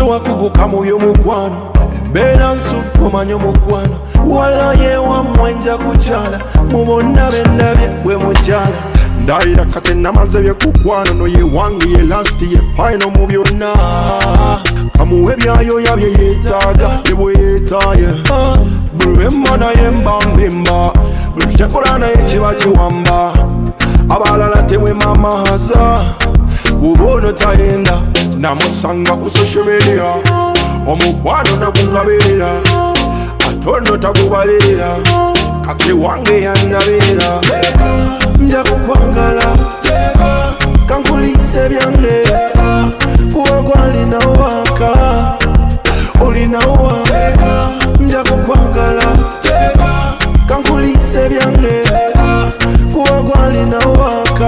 tewakuguka mu by'omukwano beera nsufu manyo mukwano wala yewa mwenja kukyala mu bonna bendabye bwe mukyala ndayira kate namaze byekukwano no ye wange ye last ye final mu byonna kamuwe byayoya bye yeetaaga ne bwe yeetaaye buli emmana ye mbambimba buli kyakola naye kiba kiwamba abalala temwemamahaza buba ono tayenda namusanga ku social media omukwano nagungabeera ate ono tagubalira kake wange yannabeera nja kukwagala kankulise byange kuba gwalina waka olina waka nja kukwagala kankulise byange kuba gwalina waka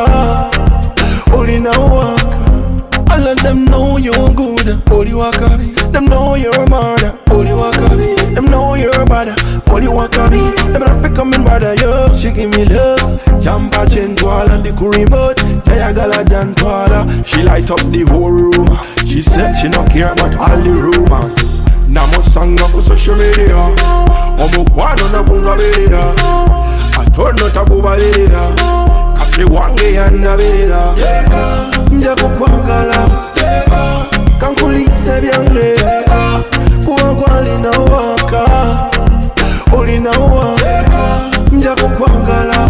olina waka. All of them know you're good, only wakabi. Them know you're a man, only wakabi. Them know you're a bad, only wakabi. Them not pick coming brother, yo. She give me love, Jampa Chentwala, the remote, Jayagala Jantwala. She light up the whole room. She said she not care about all the rumors. Namusanga ku social media, omukwano nagungabeera, atono tagubalira, kake wange yannabeera. Nja kukwagala kankulise byange kuba gwalina waka olina waka. Nja kukwagala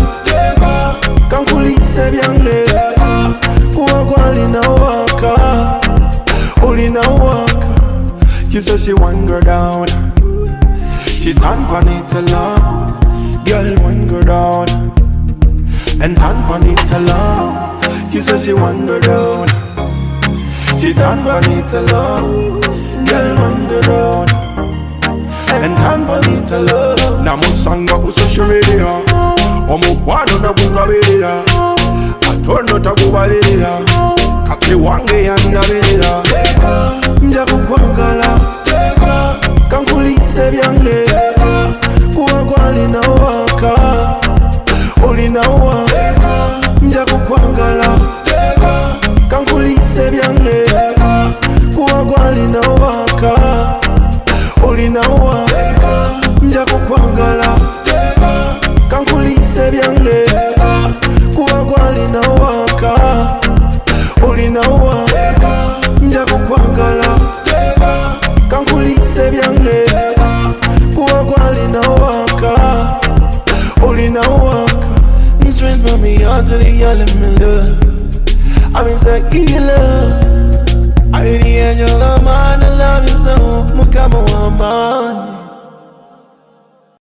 kankulise byange kuba gwalina waka olina waka. She said she want go down, she turn pon it alone. Girl want go down and turn pon it alone. She said she want go down, she turn pon it alone. Girl want go down and turn pon it alone. Namusanga ku social media, omukwano nagungabeera, atono tagubalira, kake wange yannabeera. Nja kukwagala kankulise byange kuba gwalina waka olina waka. Nja kukwagala kankulise byange kuba gwalina waka olina waka. Nja kukwagala kankulise byange kuba gwalina waka olina waka. Nja kukwagala kankulise byange kuba gwalina waka olina waka. You strength from me out to the yellow love. I'm inside love. I really angel of mine, the love is